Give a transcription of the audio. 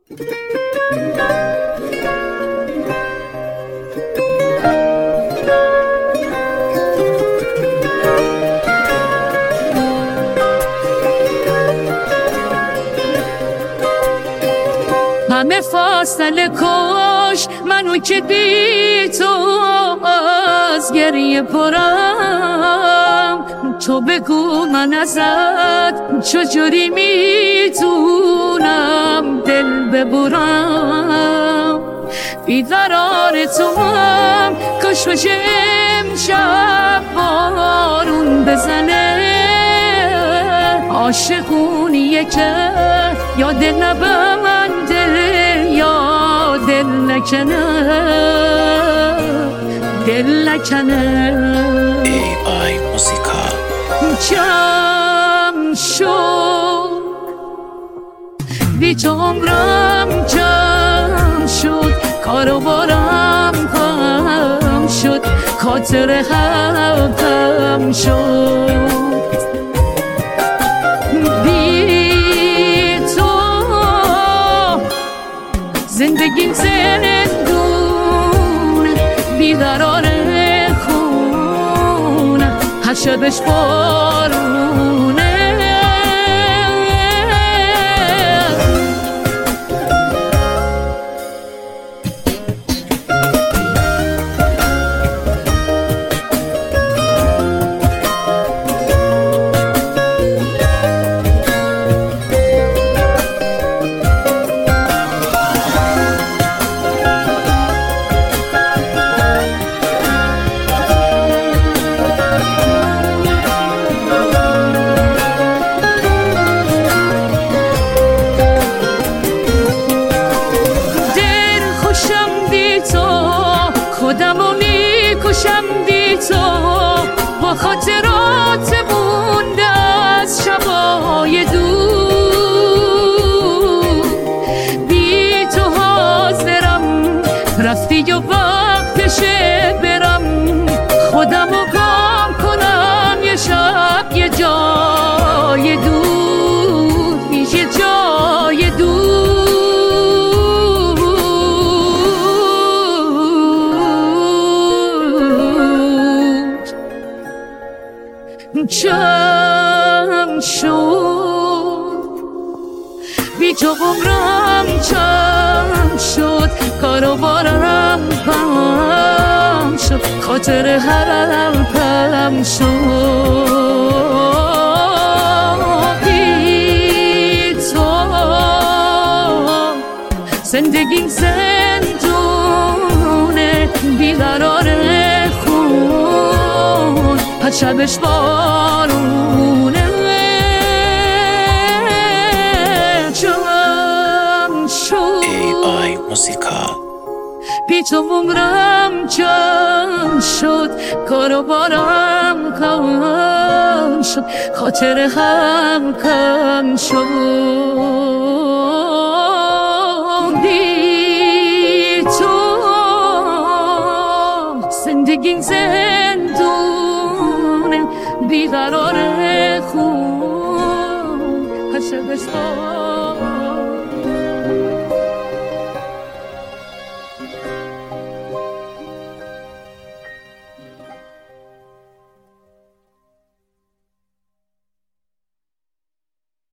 همه فاصله کش منو که بی تو از گریه پرم. تو بگو من ازت چجوری میتونم دل ببرم. بیقرار تو هم کاش بشه امشب بارون بزنه. عاشقونیه که یا دل نبنده یا دل نکنه، دل نکنه. AI موسیقا جمع شد بی تو عمرم جمع شد، کارو بارم کم شد، خاطر حقم شد. بی تو زندگیم زندون بیقرار خونه، هر شبش بارونه. خودمو میکشم بی تو، با خاطرات مونده از شبای دور. بی تو حاضرم رفتی و وقتشه برم، خودمو گم کنم یه شب یه جای دور، یه جای دور. جمع شد بی تو عمرم جمع شد، کارو بارم کم شد، خاطر حرفم شد. بی تو زندگیم زندونه بیقرار خون، هر شبش بارونه. جمع شد AI موسیقا بی تو عمرم جمع شد، کارو بارم کم شد، خاطر هم کم شد. بی تو زندگیم زندونه بیقرار خون، هر شبش